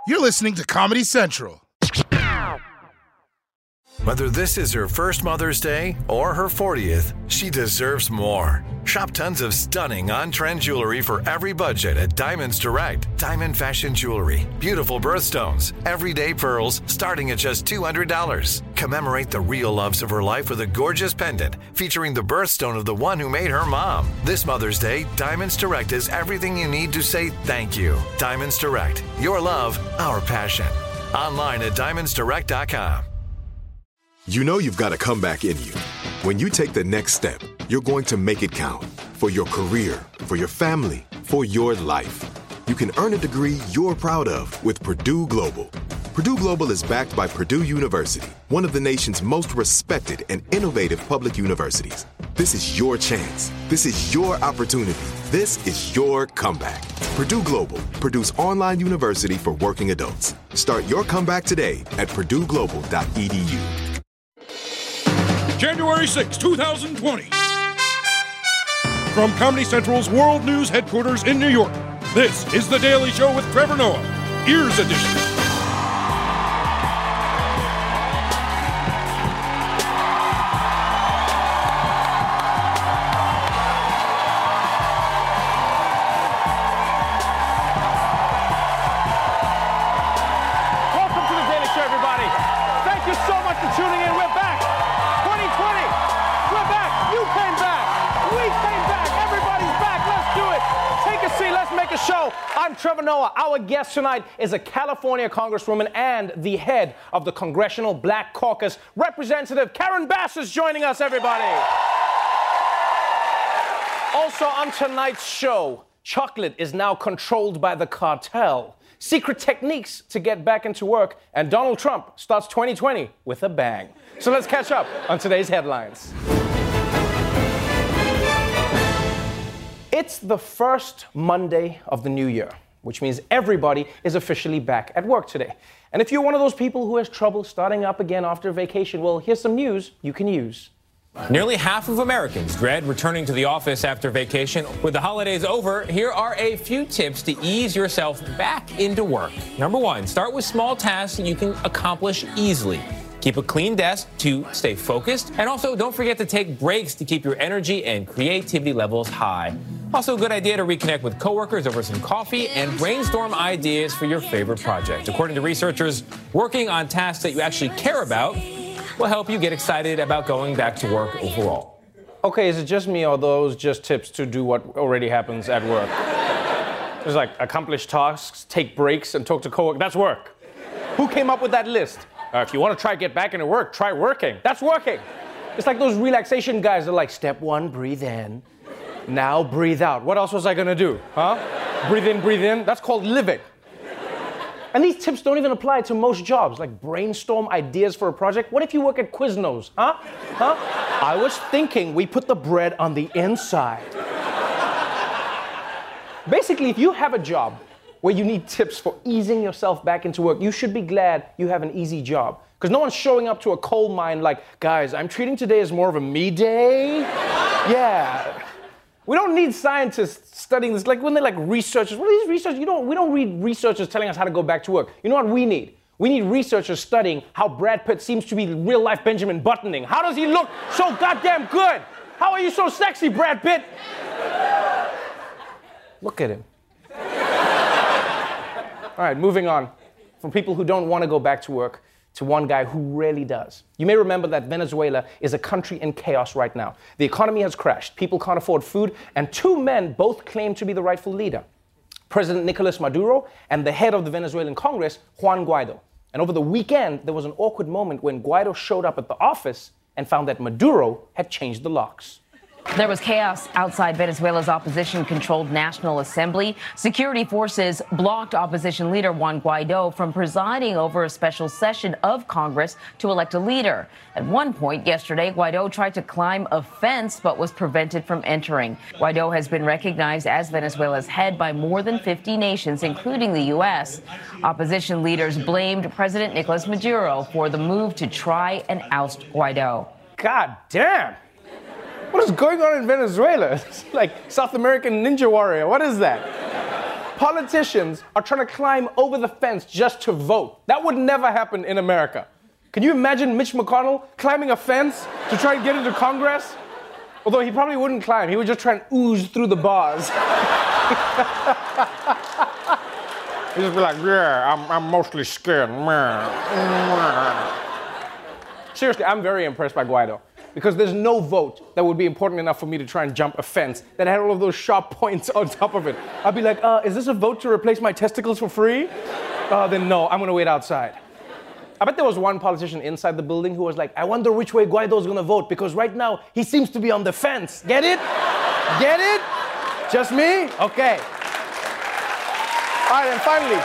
You're listening to Comedy Central. Whether this is her first Mother's Day or her 40th, she deserves more. Shop tons of stunning on-trend jewelry for every budget at Diamonds Direct. Diamond fashion jewelry, beautiful birthstones, everyday pearls starting at just $200. Commemorate the real loves of her life with a gorgeous pendant featuring the birthstone of the one who made her mom. This Mother's Day, Diamonds Direct is everything you need to say thank you. Diamonds Direct. Your love, our passion. Online at diamondsdirect.com. You know you've got a comeback in you. When you take the next step, you're going to make it count. For your career, for your family, for your life. You can earn a degree you're proud of with Purdue Global. Purdue Global is backed by Purdue University, one of the nation's most respected and innovative public universities. This is your chance. This is your opportunity. This is your comeback. Purdue Global, Purdue's online university for working adults. Start your comeback today at purdueglobal.edu. January 6, 2020. From Comedy Central's World News headquarters in New York, this is The Daily Show with Trevor Noah, Ears Edition. Welcome to The Daily Show, everybody. Thank you so much for tuning in. We're back. 2020. We're back. You came back. We came back. Everybody's back. Let's do it. Take a seat. Let's make a show. I'm Trevor Noah. Our guest tonight is a California congresswoman and the head of the Congressional Black Caucus. Representative Karen Bass is joining us, everybody. Also on tonight's show, chocolate is now controlled by the cartel. Secret techniques to get back into work, and Donald Trump starts 2020 with a bang. So let's catch up on today's headlines. It's the first Monday of the new year, which means everybody is officially back at work today. And if you're one of those people who has trouble starting up again after vacation, well, here's some news you can use. Nearly half of Americans dread returning to the office after vacation. With the holidays over, here are a few tips to ease yourself back into work. Number one, start with small tasks that you can accomplish easily. Keep a clean desk to stay focused. And also, don't forget to take breaks to keep your energy and creativity levels high. Also, a good idea to reconnect with coworkers over some coffee and brainstorm ideas for your favorite project. According to researchers, working on tasks that you actually care about will help you get excited about going back to work overall. Okay, is it just me or are those just tips to do what already happens at work? There's like accomplish tasks, take breaks, and talk to coworkers. That's work. Who came up with that list? If you want to try to get back into work, try working. That's working. It's like those relaxation guys that are like, step one, breathe in. Now breathe out. What else was I gonna do? Huh? Breathe in, breathe in. That's called living. And these tips don't even apply to most jobs, like brainstorm ideas for a project. What if you work at Quiznos, huh? I was thinking we put the bread on the inside. Basically, if you have a job where you need tips for easing yourself back into work, you should be glad you have an easy job. Because no one's showing up to a coal mine like, guys, I'm treating today as more of a me day. Yeah. We don't need scientists studying this. Like when they're like researchers, what are these researchers? We don't read researchers telling us how to go back to work. You know what we need? We need researchers studying how Brad Pitt seems to be real life Benjamin Buttoning. How does he look so goddamn good? How are you so sexy, Brad Pitt? Look at him. All right, moving on. From people who don't want to go back to work to one guy who really does. You may remember that Venezuela is a country in chaos right now. The economy has crashed, people can't afford food, and two men both claim to be the rightful leader. President Nicolas Maduro and the head of the Venezuelan Congress, Juan Guaido. And over the weekend, there was an awkward moment when Guaido showed up at the office and found that Maduro had changed the locks. There was chaos outside Venezuela's opposition-controlled National Assembly. Security forces blocked opposition leader Juan Guaido from presiding over a special session of Congress to elect a leader. At one point yesterday, Guaido tried to climb a fence but was prevented from entering. Guaido has been recognized as Venezuela's head by more than 50 nations, including the U.S. Opposition leaders blamed President Nicolas Maduro for the move to try and oust Guaido. God damn! What is going on in Venezuela? It's like South American Ninja Warrior. What is that? politicians are trying to climb over the fence just to vote. That would never happen in America. Can you imagine Mitch McConnell climbing a fence to try and get into Congress? Although he probably wouldn't climb. He would just try and ooze through the bars. He'd just be like, yeah, I'm mostly scared. Seriously, I'm very impressed by Guaido. Because there's no vote that would be important enough for me to try and jump a fence that had all of those sharp points on top of it. I'd be like, is this a vote to replace my testicles for free? Then no, I'm gonna wait outside. I bet there was one politician inside the building who was like, I wonder which way Guaido's gonna vote, because right now he seems to be on the fence. Get it? Get it? Just me? Okay. All right, and finally,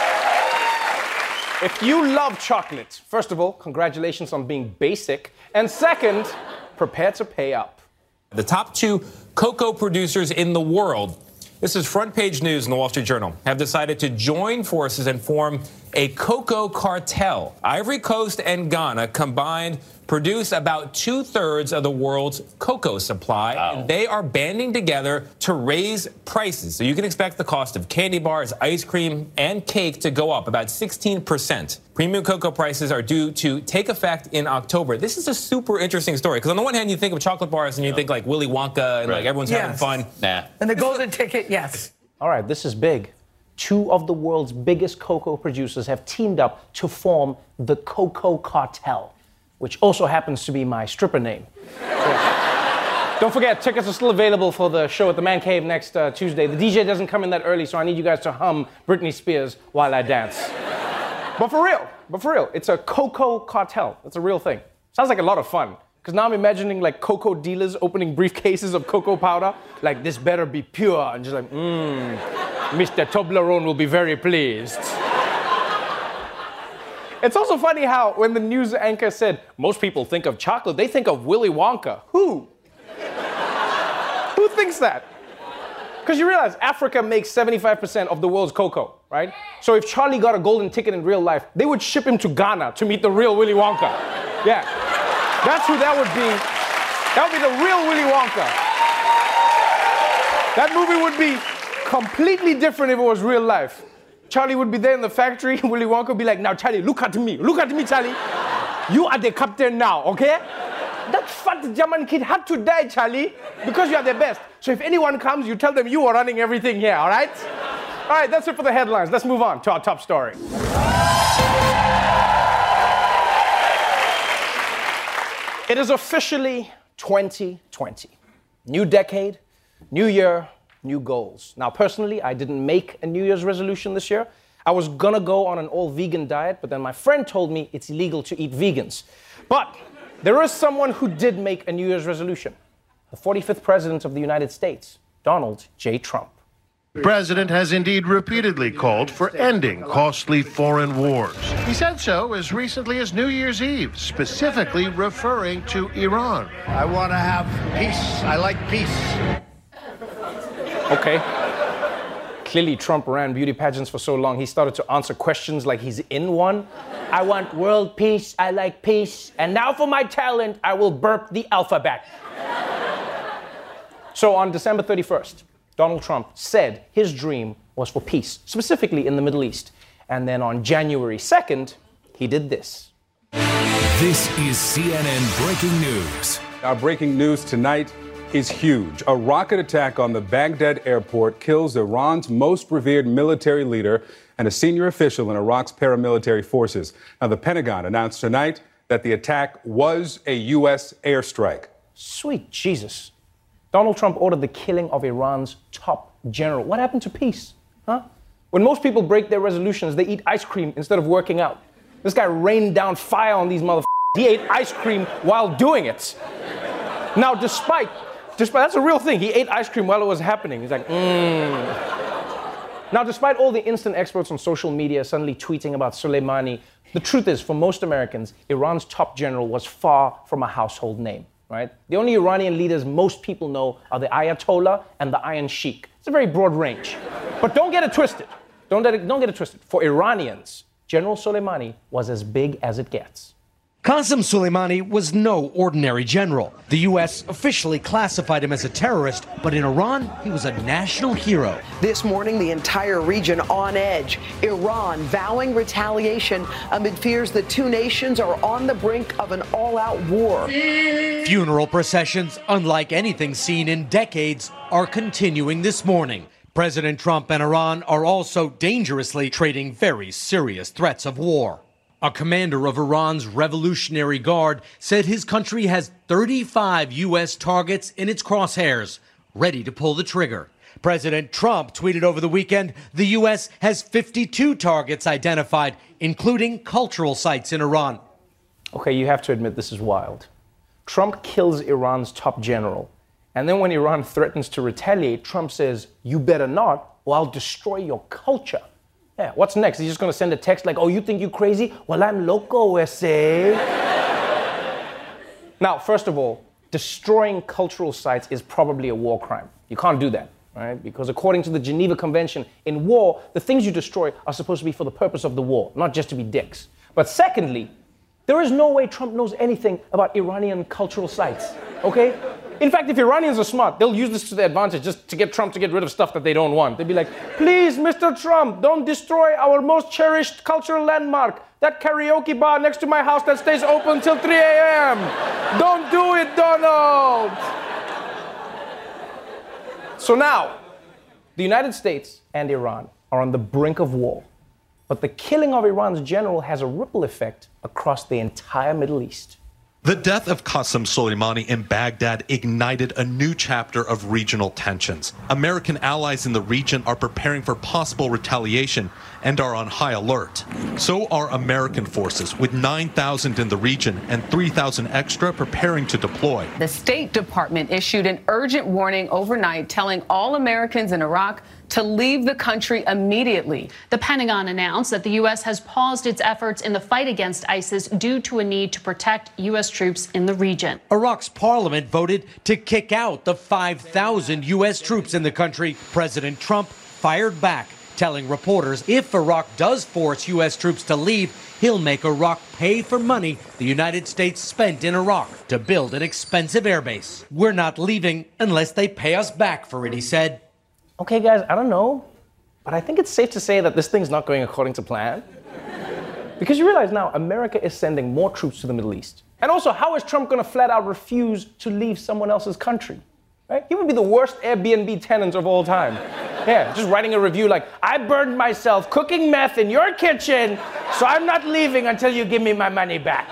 if you love chocolate, first of all, congratulations on being basic. And second, prepare to pay up. The top 2 cocoa producers in the world, this is front page news in the Wall Street Journal, have decided to join forces and form a cocoa cartel. Ivory Coast and Ghana combined produce about 2/3 of the world's cocoa supply. Wow. And they are banding together to raise prices. So you can expect the cost of candy bars, ice cream, and cake to go up about 16%. Premium cocoa prices are due to take effect in October. This is a super interesting story, because on the one hand, you think of chocolate bars and you think like Willy Wonka and like everyone's having fun. Nah. And the golden ticket, yes. All right, this is big. 2 of the world's biggest cocoa producers have teamed up to form the Cocoa Cartel, which also happens to be my stripper name. Yeah. Don't forget, tickets are still available for the show at the Man Cave next Tuesday. The DJ doesn't come in that early, so I need you guys to hum Britney Spears while I dance. But for real, it's a cocoa cartel. It's a real thing. Sounds like a lot of fun. Because now I'm imagining like cocoa dealers opening briefcases of cocoa powder. Like, this better be pure. And just like, Mr. Toblerone will be very pleased. It's also funny how when the news anchor said, most people think of chocolate, they think of Willy Wonka. Who? Who thinks that? Because you realize Africa makes 75% of the world's cocoa, right? So if Charlie got a golden ticket in real life, they would ship him to Ghana to meet the real Willy Wonka. Yeah. That's who that would be. That would be the real Willy Wonka. That movie would be completely different if it was real life. Charlie would be there in the factory. Willy Wonka would be like, now, Charlie, look at me. Look at me, Charlie. You are the captain now, okay? That fat German kid had to die, Charlie, because you are the best. So if anyone comes, you tell them you are running everything here, all right? All right, that's it for the headlines. Let's move on to our top story. It is officially 2020. New decade, new year, new goals. Now, personally, I didn't make a New Year's resolution this year. I was gonna go on an all-vegan diet, but then my friend told me it's illegal to eat vegans. But there is someone who did make a New Year's resolution. The 45th President of the United States, Donald J. Trump. The president has indeed repeatedly called for ending costly foreign wars. He said so as recently as New Year's Eve, specifically referring to Iran. I want to have peace. I like peace. Okay. Clearly, Trump ran beauty pageants for so long, he started to answer questions like he's in one. I want world peace. I like peace. And now for my talent, I will burp the alphabet. So on December 31st, Donald Trump said his dream was for peace, specifically in the Middle East. And then on January 2nd, he did this. This is CNN Breaking News. Our breaking news tonight is huge. A rocket attack on the Baghdad airport kills Iran's most revered military leader and a senior official in Iraq's paramilitary forces. Now, the Pentagon announced tonight that the attack was a U.S. airstrike. Sweet Jesus. Donald Trump ordered the killing of Iran's top general. What happened to peace? Huh? When most people break their resolutions, they eat ice cream instead of working out. This guy rained down fire on these motherfuckers. He ate ice cream while doing it. Now, despite that's a real thing. He ate ice cream while it was happening. He's like, Now, despite all the instant experts on social media suddenly tweeting about Soleimani, the truth is, for most Americans, Iran's top general was far from a household name. Right? The only Iranian leaders most people know are the Ayatollah and the Iron Sheikh. It's a very broad range. But don't get it twisted. Don't get it twisted. For Iranians, General Soleimani was as big as it gets. Qasem Soleimani was no ordinary general. The U.S. officially classified him as a terrorist, but in Iran, he was a national hero. This morning, the entire region on edge. Iran vowing retaliation amid fears the two nations are on the brink of an all-out war. Funeral processions, unlike anything seen in decades, are continuing this morning. President Trump and Iran are also dangerously trading very serious threats of war. A commander of Iran's Revolutionary Guard said his country has 35 U.S. targets in its crosshairs, ready to pull the trigger. President Trump tweeted over the weekend the U.S. has 52 targets identified, including cultural sites in Iran. Okay, you have to admit this is wild. Trump kills Iran's top general, and then when Iran threatens to retaliate, Trump says, "You better not, or I'll destroy your culture." Yeah, what's next? He's just going to send a text like, "Oh, you think you crazy? Well, I'm loco, SA." Now, first of all, destroying cultural sites is probably a war crime. You can't do that, right? Because according to the Geneva Convention, in war, the things you destroy are supposed to be for the purpose of the war, not just to be dicks. But secondly, there is no way Trump knows anything about Iranian cultural sites, okay? In fact, if Iranians are smart, they'll use this to their advantage just to get Trump to get rid of stuff that they don't want. They'll be like, "Please, Mr. Trump, don't destroy our most cherished cultural landmark, that karaoke bar next to my house that stays open till 3 a.m. Don't do it, Donald." So now, the United States and Iran are on the brink of war. But the killing of Iran's general has a ripple effect across the entire Middle East. The death of Qasem Soleimani in Baghdad ignited a new chapter of regional tensions. American allies in the region are preparing for possible retaliation and are on high alert. So are American forces, with 9,000 in the region and 3,000 extra preparing to deploy. The State Department issued an urgent warning overnight telling all Americans in Iraq to leave the country immediately. The Pentagon announced that the U.S. has paused its efforts in the fight against ISIS due to a need to protect U.S. troops in the region. Iraq's parliament voted to kick out the 5,000 U.S. troops in the country. President Trump fired back, telling reporters if Iraq does force U.S. troops to leave, he'll make Iraq pay for money the United States spent in Iraq to build an expensive airbase. "We're not leaving unless they pay us back for it," he said. Okay, guys, I don't know, but I think it's safe to say that this thing's not going according to plan. Because you realize now, America is sending more troops to the Middle East. And also, how is Trump going to flat out refuse to leave someone else's country? Right? He would be the worst Airbnb tenant of all time. Yeah, just writing a review like, "I burned myself cooking meth in your kitchen, so I'm not leaving until you give me my money back."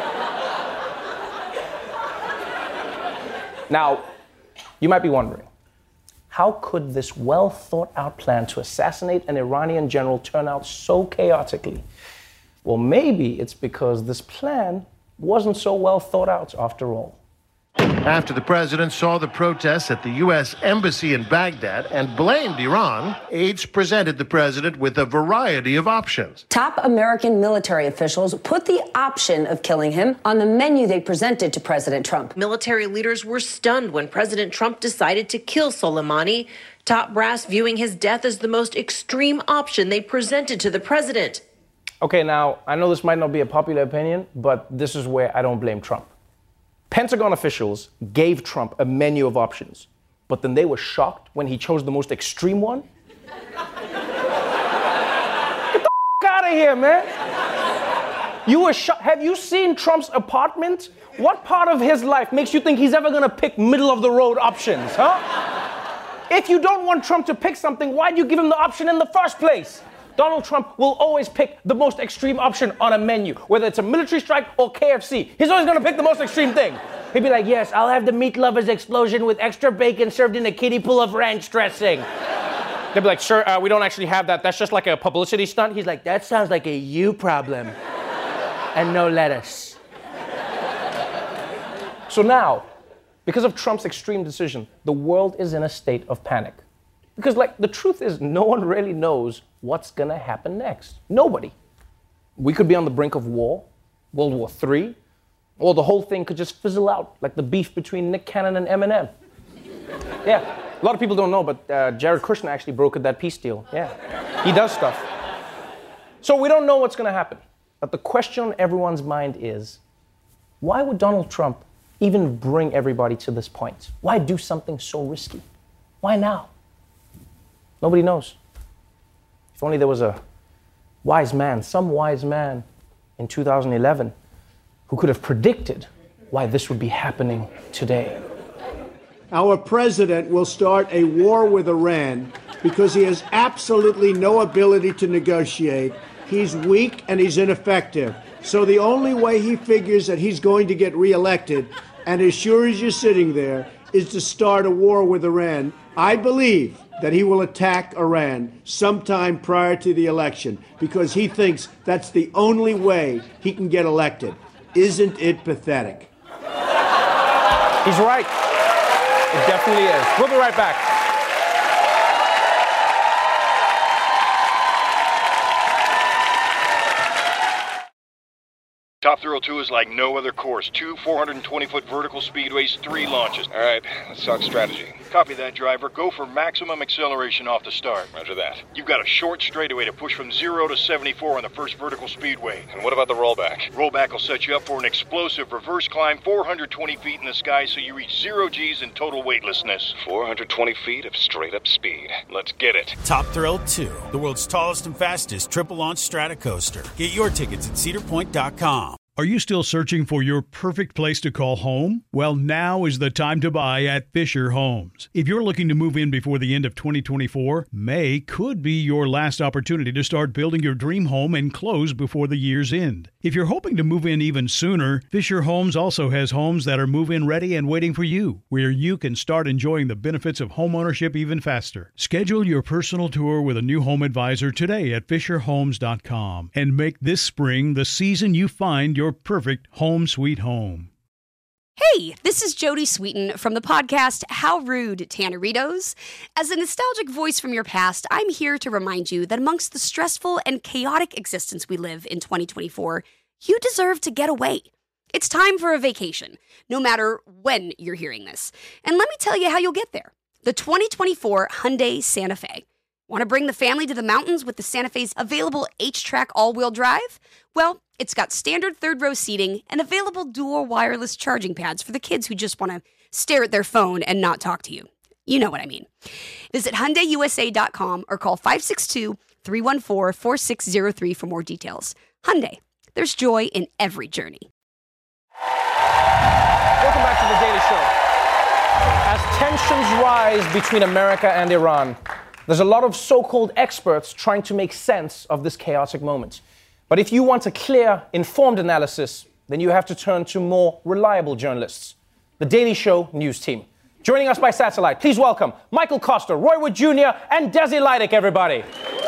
Now, you might be wondering, how could this well-thought-out plan to assassinate an Iranian general turn out so chaotically? Well, maybe it's because this plan wasn't so well thought out after all. After the president saw the protests at the U.S. Embassy in Baghdad and blamed Iran, aides presented the president with a variety of options. Top American military officials put the option of killing him on the menu they presented to President Trump. Military leaders were stunned when President Trump decided to kill Soleimani, top brass viewing his death as the most extreme option they presented to the president. Okay, now, I know this might not be a popular opinion, but this is where I don't blame Trump. Pentagon officials gave Trump a menu of options, but then they were shocked when he chose the most extreme one. Get the out of here, man. You were shocked. Have you seen Trump's apartment? What part of his life makes you think he's ever going to pick middle-of-the-road options, huh? If you don't want Trump to pick something, why'd you give him the option in the first place? Donald Trump will always pick the most extreme option on a menu, whether it's a military strike or KFC. He's always going to pick the most extreme thing. He'd be like, "Yes, I'll have the meat lover's explosion with extra bacon served in a kiddie pool of ranch dressing." They'd be like, "Sir, we don't actually have that. That's just like a publicity stunt." He's like, "That sounds like a you problem. And no lettuce." So now, because of Trump's extreme decision, the world is in a state of panic. Because, the truth is, no one really knows what's going to happen next. Nobody. We could be on the brink of war, World War III, or the whole thing could just fizzle out, like the beef between Nick Cannon and Eminem. Yeah, a lot of people don't know, but Jared Kushner actually brokered that peace deal. Yeah, he does stuff. So we don't know what's going to happen. But the question on everyone's mind is, Why would Donald Trump even bring everybody to this point? Why do something so risky? Why now? Nobody knows. If only there was a wise man, some wise man in 2011 who could have predicted why this would be happening today. Our president will start a war with Iran because he has absolutely no ability to negotiate. He's weak and he's ineffective. So the only way he figures that he's going to get reelected, and as sure as you're sitting there, is to start a war with Iran. I believe that he will attack Iran sometime prior to the election because he thinks that's the only way he can get elected. Isn't it pathetic? He's right. It definitely is. We'll be right back. Top Thrill 2 is like no other course. 2 420-foot vertical speedways, 3 launches. All right, let's talk strategy. Copy that, driver. Go for maximum acceleration off the start. Roger that. You've got a short straightaway to push from 0 to 74 on the first vertical speedway. And what about the rollback? Rollback will set you up for an explosive reverse climb 420 feet in the sky so you reach 0 G's in total weightlessness. 420 feet of straight-up speed. Let's get it. Top Thrill 2, the world's tallest and fastest triple-launch stratocoaster. Get your tickets at cedarpoint.com. Are you still searching for your perfect place to call home? Well, now is the time to buy at Fisher Homes. If you're looking to move in before the end of 2024, May could be your last opportunity to start building your dream home and close before the year's end. If you're hoping to move in even sooner, Fisher Homes also has homes that are move-in ready and waiting for you, where you can start enjoying the benefits of homeownership even faster. Schedule your personal tour with a new home advisor today at FisherHomes.com and make this spring the season you find your perfect home sweet home. Hey, this is Jodie Sweetin from the podcast How Rude, Tanneritos. As a nostalgic voice from your past, I'm here to remind you that amongst the stressful and chaotic existence we live in 2024, you deserve to get away. It's time for a vacation, no matter when you're hearing this. And let me tell you how you'll get there. The 2024 Hyundai Santa Fe. Want to bring the family to the mountains with the Santa Fe's available H-Track all-wheel drive? Well, it's got standard third-row seating and available dual wireless charging pads for the kids who just want to stare at their phone and not talk to you. You know what I mean. Visit HyundaiUSA.com or call 562-314-4603 for more details. Hyundai, there's joy in every journey. Welcome back to The Daily Show. As tensions rise between America and Iran, there's a lot of so-called experts trying to make sense of this chaotic moment. But if you want a clear, informed analysis, then you have to turn to more reliable journalists. The Daily Show news team. Joining us by satellite, please welcome Michael Koster, Roy Wood Jr., and Desi Lydic, everybody.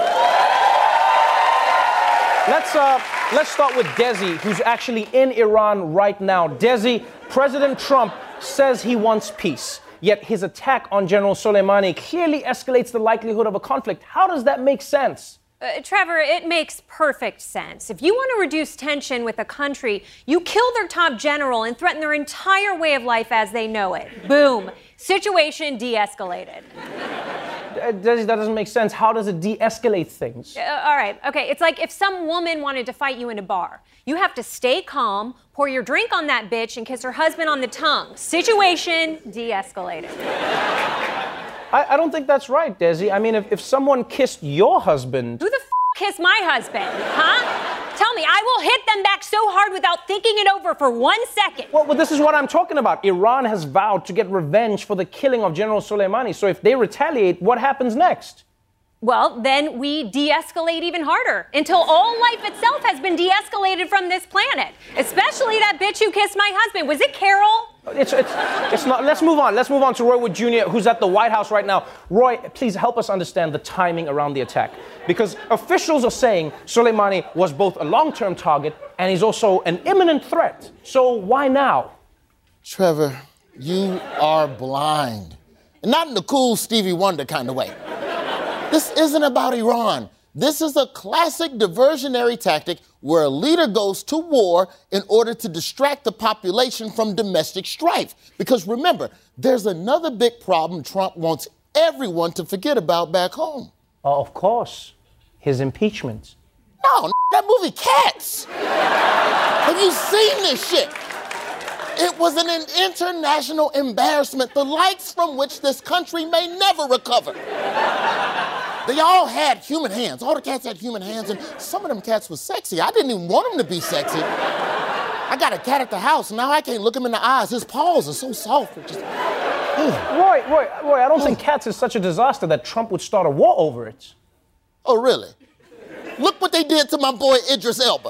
Let's start with Desi, who's actually in Iran right now. Desi, President Trump says he wants peace. Yet his attack on General Soleimani clearly escalates the likelihood of a conflict. How does that make sense? Trevor, it makes perfect sense. If you want to reduce tension with a country, you kill their top general and threaten their entire way of life as they know it. Boom. Situation de-escalated. Desi, that doesn't make sense. How does it de-escalate things? All right. Okay. It's like if some woman wanted to fight you in a bar. You have to stay calm, pour your drink on that bitch, and kiss her husband on the tongue. Situation de-escalated. I don't think that's right, Desi. I mean, if someone kissed your husband... Who the kissed my husband, huh? Tell me, I will hit them back so hard without thinking it over for 1 second. Well, this is what I'm talking about. Iran has vowed to get revenge for the killing of General Soleimani. So if they retaliate, what happens next? Well, then we de-escalate even harder until all life itself has been de-escalated from this planet. Especially that bitch who kissed my husband. Was it Carol? It's not. Let's move on. Let's move on to Roy Wood Jr., who's at the White House right now. Roy, please help us understand the timing around the attack. Because officials are saying Soleimani was both a long-term target and he's also an imminent threat. So why now? Trevor, you are blind. And not in the cool Stevie Wonder kind of way. This isn't about Iran. This is a classic diversionary tactic where a leader goes to war in order to distract the population from domestic strife. Because remember, there's another big problem Trump wants everyone to forget about back home. Of course, his impeachment. No, that movie Cats. Have you seen this shit? It was an international embarrassment, the likes from which this country may never recover. They all had human hands. All the cats had human hands, and some of them cats was sexy. I didn't even want them to be sexy. I got a cat at the house, and now I can't look him in the eyes. His paws are so soft. It just... Roy, I don't think cats is such a disaster that Trump would start a war over it. Oh, really? Look what they did to my boy Idris Elba.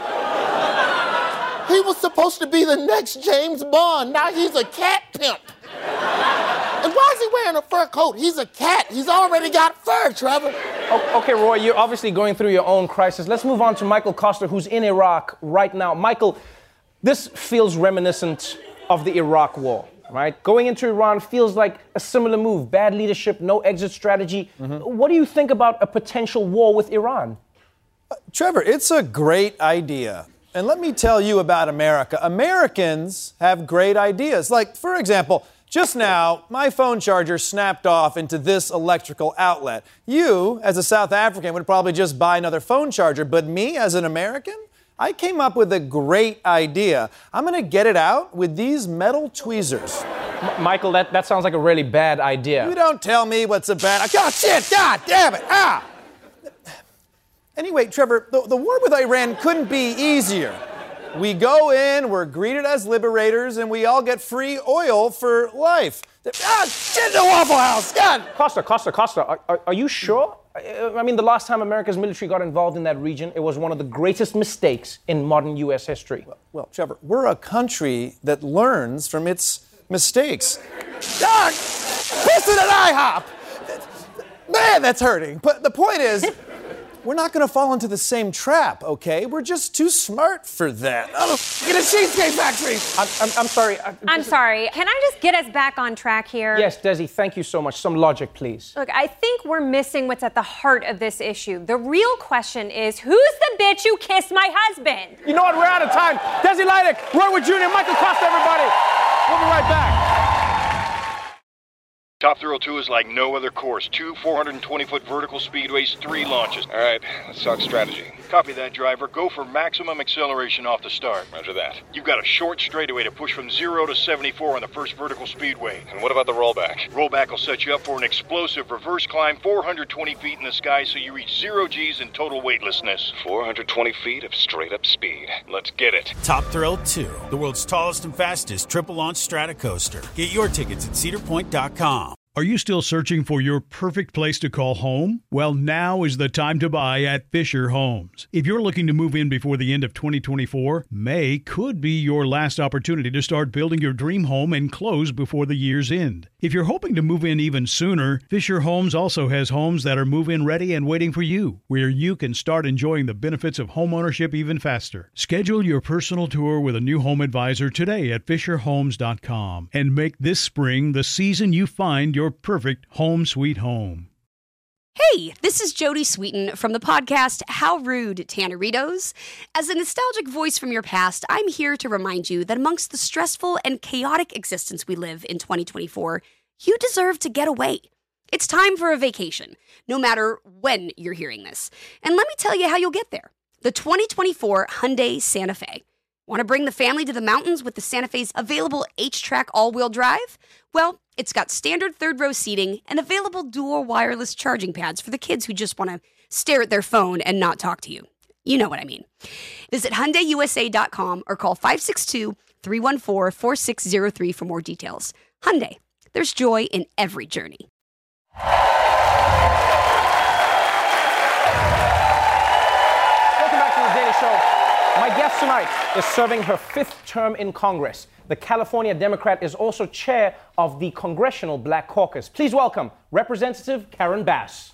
He was supposed to be the next James Bond. Now he's a cat pimp. And why is he wearing a fur coat? He's a cat. He's already got fur, Trevor. Okay, Roy, you're obviously going through your own crisis. Let's move on to Michael Koster, who's in Iraq right now. Michael, this feels reminiscent of the Iraq War, right? Going into Iran feels like a similar move. Bad leadership, no exit strategy. What do you think about a potential war with Iran? Trevor, it's a great idea. And let me tell you about America. Americans have great ideas. Like, for example, just now, my phone charger snapped off into this electrical outlet. You, as a South African, would probably just buy another phone charger. But me, as an American, I came up with a great idea. I'm going to get it out with these metal tweezers. Michael, that sounds like a really bad idea. You don't tell me what's a bad idea. Oh, shit! God damn it! Ah! Anyway, Trevor, the war with Iran couldn't be easier. We go in, we're greeted as liberators, and we all get free oil for life. Ah, shit, the Waffle House! God! Costa, are you sure? I mean, the last time America's military got involved in that region, it was one of the greatest mistakes in modern U.S. history. Well, Trevor, we're a country that learns from its mistakes. Ah, pissing at IHOP! Man, that's hurting. But the point is... We're not going to fall into the same trap, okay? We're just too smart for that. Oh, get a Cheesecake Factory! I'm sorry. I'm sorry. Can I just get us back on track here? Yes, Desi, thank you so much. Some logic, please. Look, I think we're missing what's at the heart of this issue. The real question is, who's the bitch who kissed my husband? You know what? We're out of time. Desi Lydic, Roy Wood Jr., Michael Koster, everybody. We'll be right back. Top Thrill 2 is like no other course. 2 420-foot vertical speedways, 3 launches. All right, let's talk strategy. Copy that, driver. Go for maximum acceleration off the start. Roger that. You've got a short straightaway to push from 0 to 74 on the first vertical speedway. And what about the rollback? Rollback will set you up for an explosive reverse climb 420 feet in the sky so you reach 0 G's in total weightlessness. 420 feet of straight-up speed. Let's get it. Top Thrill 2, the world's tallest and fastest triple-launch Stratocoaster. Get your tickets at cedarpoint.com. Are you still searching for your perfect place to call home? Well, now is the time to buy at Fisher Homes. If you're looking to move in before the end of 2024, May could be your last opportunity to start building your dream home and close before the year's end. If you're hoping to move in even sooner, Fisher Homes also has homes that are move-in ready and waiting for you, where you can start enjoying the benefits of homeownership even faster. Schedule your personal tour with a new home advisor today at FisherHomes.com and make this spring the season you find your perfect home sweet home. Hey, this is Jodie Sweetin from the podcast How Rude, Tanneritos. As a nostalgic voice from your past, I'm here to remind you that amongst the stressful and chaotic existence we live in 2024, you deserve to get away. It's time for a vacation, no matter when you're hearing this. And let me tell you how you'll get there. The 2024 Hyundai Santa Fe. Want to bring the family to the mountains with the Santa Fe's available H-Track all-wheel drive? Well, it's got standard third-row seating and available dual wireless charging pads for the kids who just want to stare at their phone and not talk to you. You know what I mean. Visit HyundaiUSA.com or call 562-314-4603 for more details. Hyundai, there's joy in every journey. Welcome back to The Daily Show. My guest tonight is serving her 5th term in Congress. The California Democrat is also chair of the Congressional Black Caucus. Please welcome Representative Karen Bass.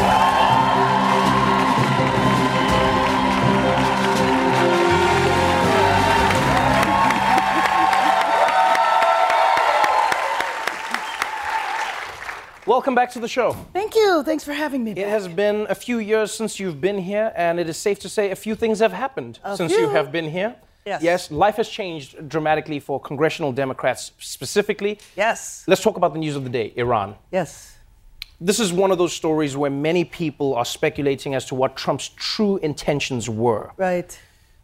Welcome back to the show. Thank you. Thanks for having me. It has been a few years since you've been here, and it is safe to say a few things have happened since you have been here. Yes, life has changed dramatically for congressional Democrats specifically. Yes. Let's talk about the news of the day, Iran. Yes. This is one of those stories where many people are speculating as to what Trump's true intentions were. Right.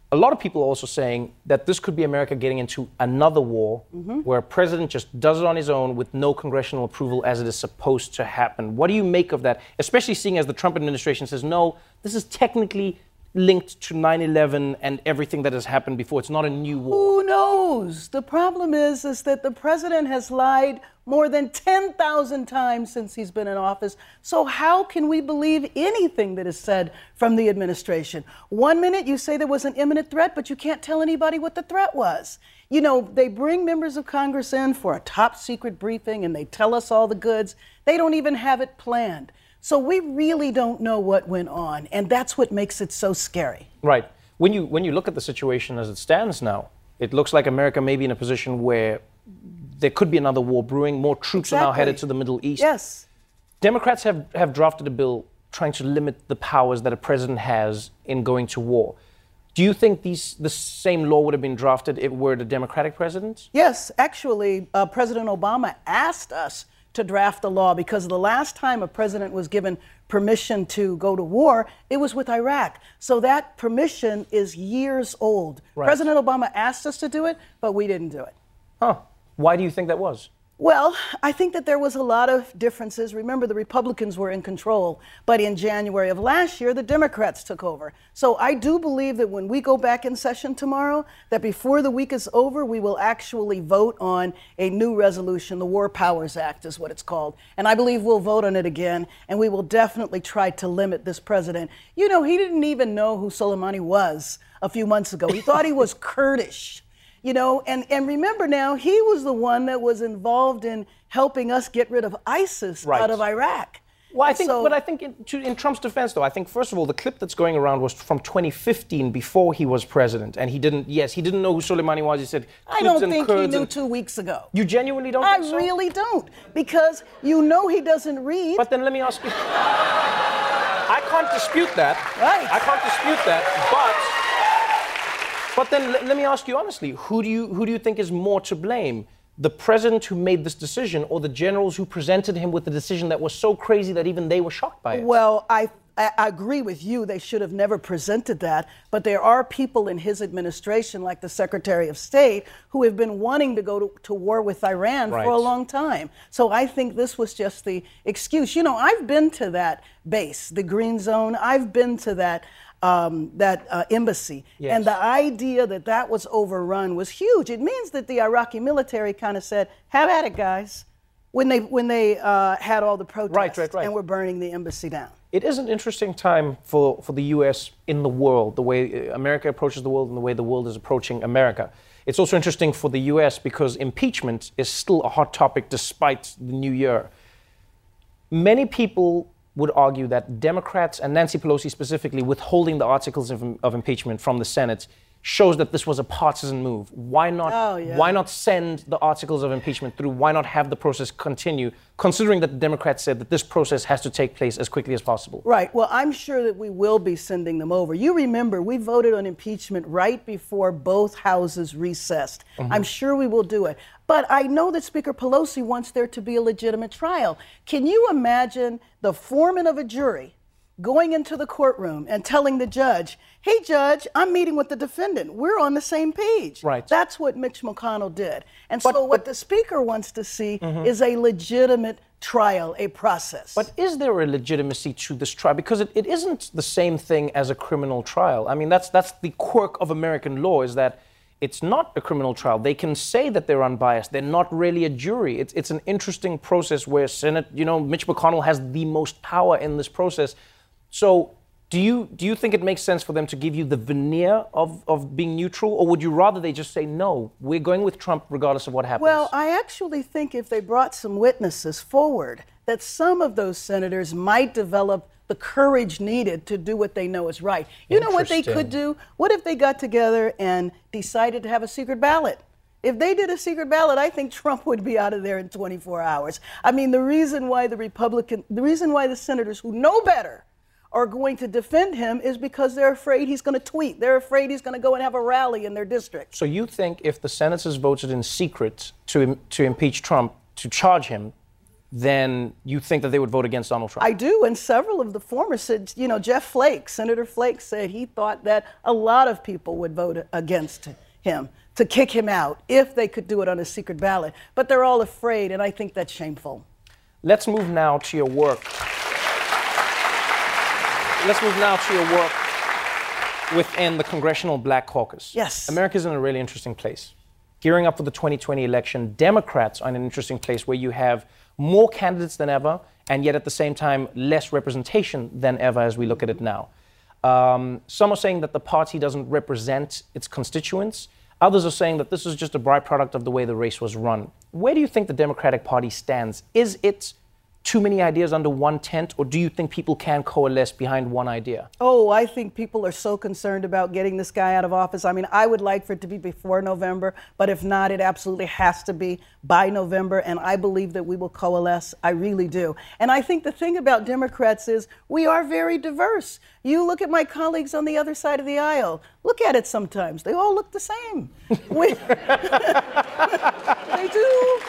a lot of people are also saying that this could be America getting into another war where a president just does it on his own with no congressional approval as it is supposed to happen. What do you make of that, especially seeing as the Trump administration says, no, this is technically linked to 9/11 and everything that has happened before. It's not a new war. Who knows? The problem is that the president has lied more than 10,000 times since he's been in office. So how can we believe anything that is said from the administration? 1 minute you say there was an imminent threat, but you can't tell anybody what the threat was. You know, they bring members of Congress in for a top secret briefing and they tell us all the goods. They don't even have it planned. So we really don't know what went on, and that's what makes it so scary. Right. When you look at the situation as it stands now, it looks like America may be in a position where there could be another war brewing. More troops are now headed to the Middle East. Yes. Democrats have drafted a bill trying to limit the powers that a president has in going to war. Do you think the same law would have been drafted if it were the Democratic president? Yes. Actually, President Obama asked us to draft the law because the last time a president was given permission to go to war, it was with Iraq. So that permission is years old. Right. President Obama asked us to do it, but we didn't do it. Huh. Why do you think that was? Well, I think that there was a lot of differences. Remember, the Republicans were in control, but in January of last year, the Democrats took over. So I do believe that when we go back in session tomorrow, that before the week is over, we will actually vote on a new resolution. The War Powers Act is what it's called. And I believe we'll vote on it again, and we will definitely try to limit this president. You know, he didn't even know who Soleimani was a few months ago. He thought he was Kurdish. You know, and remember now, he was the one that was involved in helping us get rid of ISIS out of Iraq. Well, I think in Trump's defense, though, I think, first of all, the clip that's going around was from 2015, before he was president. And he didn't know who Soleimani was. He said, I don't think he knew 2 weeks ago. You genuinely don't think so? I really don't. Because you know he doesn't read. But then let me ask you. I can't dispute that. Right. I can't dispute that. But then let me ask you honestly, who do you think is more to blame? The president who made this decision or the generals who presented him with the decision that was so crazy that even they were shocked by it? Well, I agree with you. They should have never presented that. But there are people in his administration, like the Secretary of State, who have been wanting to go to war with Iran for a long time. So I think this was just the excuse. You know, I've been to that base, the Green Zone. I've been to that embassy. Yes. And the idea that was overrun was huge. It means that the Iraqi military kind of said, have at it, guys, when they had all the protests and were burning the embassy down. It is an interesting time for the U.S. in the world, the way America approaches the world and the way the world is approaching America. It's also interesting for the U.S. because impeachment is still a hot topic despite the new year. Many people would argue that Democrats and Nancy Pelosi specifically withholding the articles of impeachment from the Senate shows that this was a partisan move. Why not send the articles of impeachment through? Why not have the process continue, considering that the Democrats said that this process has to take place as quickly as possible? Right. Well, I'm sure that we will be sending them over. You remember, we voted on impeachment right before both houses recessed. Mm-hmm. I'm sure we will do it. But I know that Speaker Pelosi wants there to be a legitimate trial. Can you imagine the foreman of a jury going into the courtroom and telling the judge, hey, judge, I'm meeting with the defendant. We're on the same page. Right. That's what Mitch McConnell did. And so what the speaker wants to see is a legitimate trial, a process. But is there a legitimacy to this trial? Because it isn't the same thing as a criminal trial. I mean, that's the quirk of American law, is that it's not a criminal trial. They can say that they're unbiased. They're not really a jury. It's an interesting process where Mitch McConnell has the most power in this process. So do you think it makes sense for them to give you the veneer of being neutral, or would you rather they just say, no, we're going with Trump regardless of what happens? Well, I actually think if they brought some witnesses forward, that some of those senators might develop the courage needed to do what they know is right. You know what they could do? What if they got together and decided to have a secret ballot? If they did a secret ballot, I think Trump would be out of there in 24 hours. I mean, the reason why the senators who know better are going to defend him is because they're afraid he's going to tweet. They're afraid he's going to go and have a rally in their district. So you think if the senators voted in secret to impeach Trump, to charge him, then you think that they would vote against Donald Trump? I do, and several of the former said, Jeff Flake, Senator Flake said he thought that a lot of people would vote against him, to kick him out, if they could do it on a secret ballot. But they're all afraid, and I think that's shameful. Let's move now to your work. Within the Congressional Black Caucus. Yes. America's in a really interesting place. Gearing up for the 2020 election, Democrats are in an interesting place where you have more candidates than ever, and yet at the same time, less representation than ever as we look at it now. Some are saying that the party doesn't represent its constituents. Others are saying that this is just a byproduct of the way the race was run. Where do you think the Democratic Party stands? Is it too many ideas under one tent, or do you think people can coalesce behind one idea? Oh, I think people are so concerned about getting this guy out of office. I mean, I would like for it to be before November, but if not, it absolutely has to be by November, and I believe that we will coalesce. I really do. And I think the thing about Democrats is we are very diverse. You look at my colleagues on the other side of the aisle. Look at it sometimes. They all look the same. They do.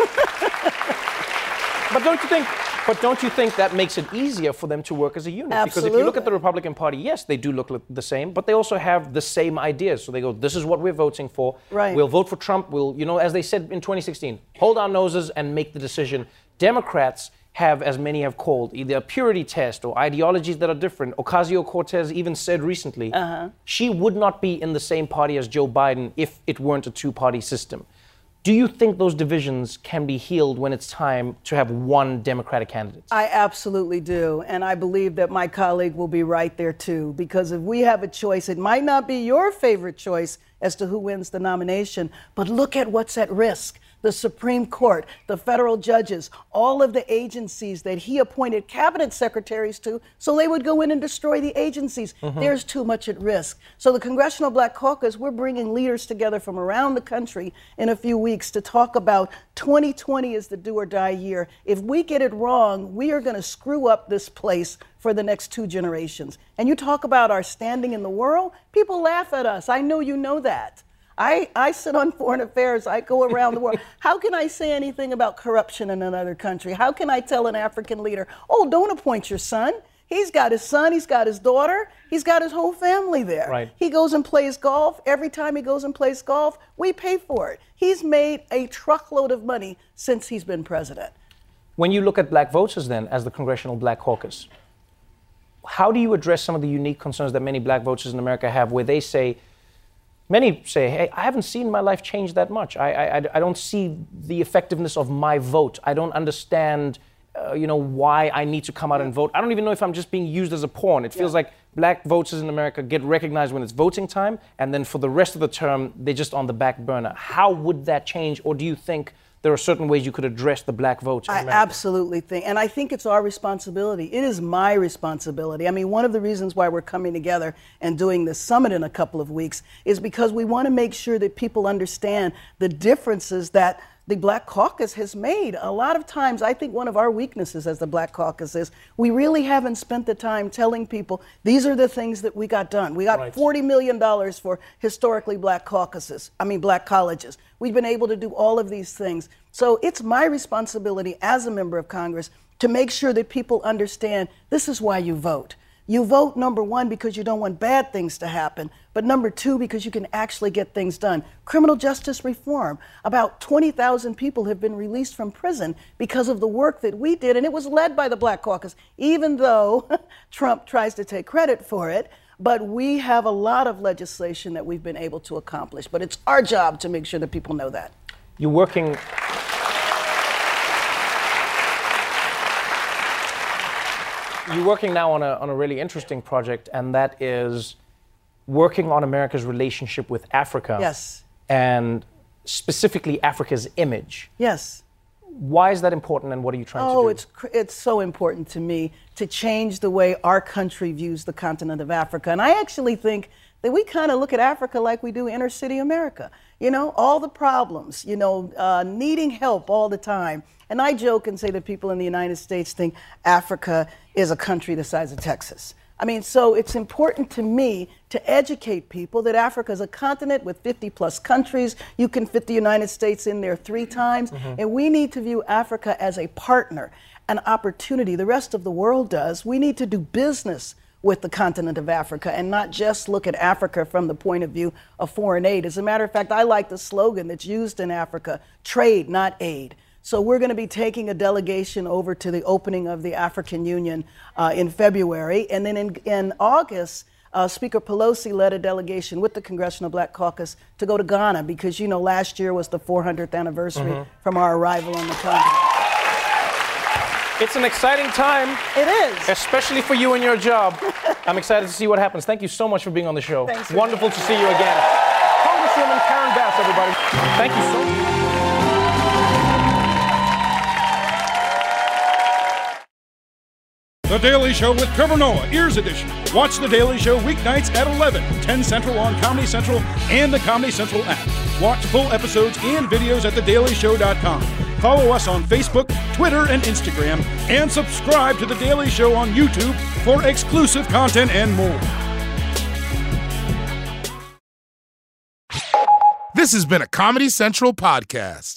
But don't you think that makes it easier for them to work as a unit? Absolutely. Because if you look at the Republican Party, yes, they do look the same, but they also have the same ideas. So they go, this is what we're voting for. Right. We'll vote for Trump. We'll, as they said in 2016, hold our noses and make the decision. Democrats have, as many have called, either a purity test or ideologies that are different. Ocasio-Cortez even said recently, she would not be in the same party as Joe Biden if it weren't a two-party system. Do you think those divisions can be healed when it's time to have one Democratic candidate? I absolutely do. And I believe that my colleague will be right there, too. Because if we have a choice, it might not be your favorite choice as to who wins the nomination, but look at what's at risk. The Supreme Court, the federal judges, all of the agencies that he appointed cabinet secretaries to, so they would go in and destroy the agencies. There's too much at risk. So the Congressional Black Caucus, we're bringing leaders together from around the country in a few weeks to talk about 2020 is the do or die year. If we get it wrong, we are going to screw up this place for the next 2 generations. And you talk about our standing in the world, people laugh at us. I know you know that. I sit on foreign affairs. I go around the world. How can I say anything about corruption in another country? How can I tell an African leader, oh, don't appoint your son? He's got his son, he's got his daughter, he's got his whole family there. Right. He goes and plays golf. Every time he goes and plays golf, we pay for it. He's made a truckload of money since he's been president. When you look at black voters then as the Congressional Black Caucus, how do you address some of the unique concerns that many black voters in America have where they say, many say, hey, I haven't seen my life change that much. I don't see the effectiveness of my vote. I don't understand, why I need to come out and vote. I don't even know if I'm just being used as a pawn. It feels like black voters in America get recognized when it's voting time, and then for the rest of the term, they're just on the back burner. How would that change, or do you think there are certain ways you could address the black vote in America? I absolutely think, and I think it's our responsibility. It is my responsibility. I mean, one of the reasons why we're coming together and doing this summit in a couple of weeks is because we want to make sure that people understand the differences that the Black Caucus has made. A lot of times, I think one of our weaknesses as the Black Caucus is we really haven't spent the time telling people these are the things that we got done. We got $40 million for historically black black colleges. We've been able to do all of these things. So it's my responsibility as a member of Congress to make sure that people understand this is why you vote. You vote, number one, because you don't want bad things to happen, but number two, because you can actually get things done. Criminal justice reform. About 20,000 people have been released from prison because of the work that we did, and it was led by the Black Caucus, even though Trump tries to take credit for it. But we have a lot of legislation that we've been able to accomplish, but it's our job to make sure that people know that. You're working now on a really interesting project, and that is working on America's relationship with Africa. Yes. And specifically Africa's image. Yes. Why is that important, and what are you trying to do? It's so important to me to change the way our country views the continent of Africa. And I actually think that we kind of look at Africa like we do inner city America. You know, all the problems, needing help all the time. And I joke and say that people in the United States think Africa is a country the size of Texas. I mean, so it's important to me to educate people that Africa is a continent with 50 plus countries. You can fit the United States in there 3 times. And we need to view Africa as a partner, an opportunity. The rest of the world does. We need to do business with the continent of Africa and not just look at Africa from the point of view of foreign aid. As a matter of fact, I like the slogan that's used in Africa, trade, not aid. So we're going to be taking a delegation over to the opening of the African Union in February. And then in August, Speaker Pelosi led a delegation with the Congressional Black Caucus to go to Ghana because, you know, last year was the 400th anniversary from our arrival on the continent. It's an exciting time. It is. Especially for you and your job. I'm excited to see what happens. Thank you so much for being on the show. Thanks. Wonderful to see you again. Congresswoman Karen Bass, everybody. Thank you so much. The Daily Show with Trevor Noah, Ears Edition. Watch The Daily Show weeknights at 11, 10 Central on Comedy Central and the Comedy Central app. Watch full episodes and videos at thedailyshow.com. Follow us on Facebook, Twitter, and Instagram, and subscribe to The Daily Show on YouTube for exclusive content and more. This has been a Comedy Central podcast.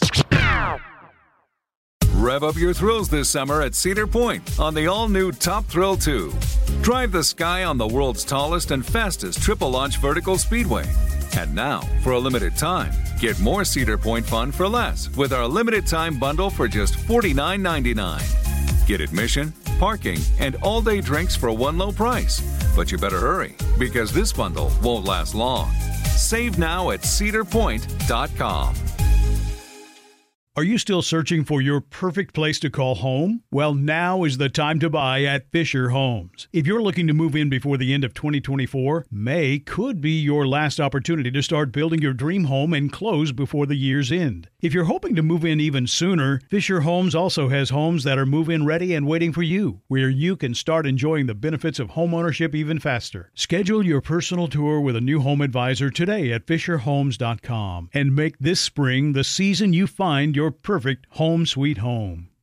Rev up your thrills this summer at Cedar Point on the all-new Top Thrill 2. Drive the sky on the world's tallest and fastest triple-launch vertical speedway. And now, for a limited time, get more Cedar Point fun for less with our limited-time bundle for just $49.99. Get admission, parking, and all-day drinks for one low price. But you better hurry, because this bundle won't last long. Save now at cedarpoint.com. Are you still searching for your perfect place to call home? Well, now is the time to buy at Fisher Homes. If you're looking to move in before the end of 2024, May could be your last opportunity to start building your dream home and close before the year's end. If you're hoping to move in even sooner, Fisher Homes also has homes that are move-in ready and waiting for you, where you can start enjoying the benefits of homeownership even faster. Schedule your personal tour with a new home advisor today at FisherHomes.com and make this spring the season you find your perfect home sweet home.